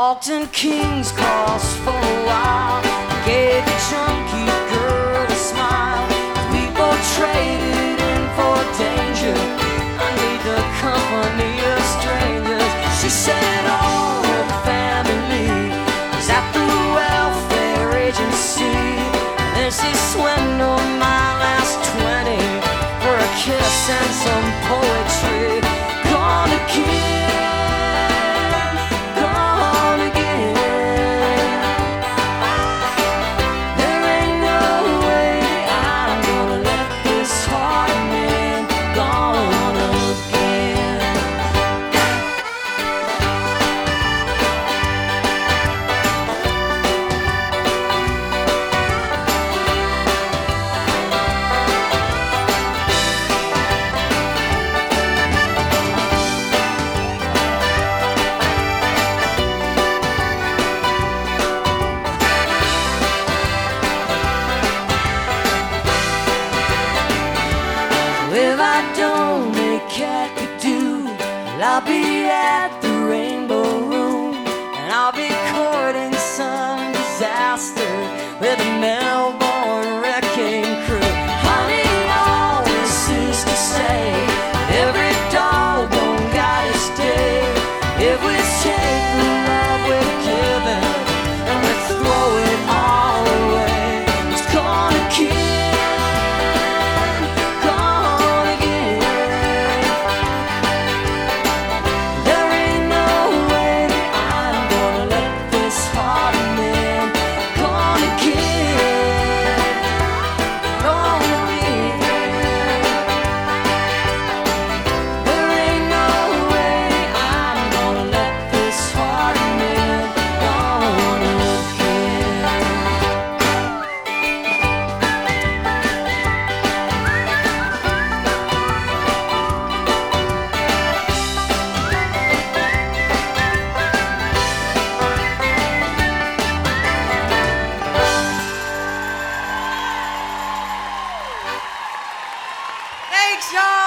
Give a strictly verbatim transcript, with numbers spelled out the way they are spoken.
walked in King's Cross for a while, gave the junkie girl a smile. We both traded in for danger. I need the company of strangers. She said all of the family is at the welfare agency. And then she swindled my last twenty for a kiss and some poetry. Gone again, gone again. There ain't no way I'm gonna let this heart man gone again. If I don't make Kakadu, well, I'll be at the Rainbow Room, and I'll be courting some disaster with a Melbourne wrecking crew. Honey always used to say, every dog don't got its day. If we take the love we're given and we throw it all away, it's gonna kill. Thanks, y'all.